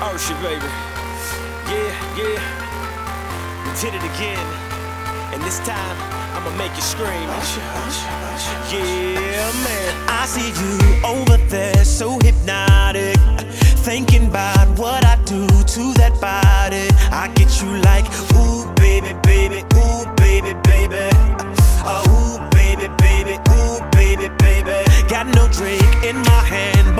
Usher, baby. Yeah, yeah. We did it again. And this time, I'ma make you scream. Yeah, man. I see you over there, so hypnotic, thinking about what I do to that body. I get you like, ooh, baby, baby, ooh, baby, baby. Ooh, baby, baby, ooh, baby, baby. Got no drink in my hand,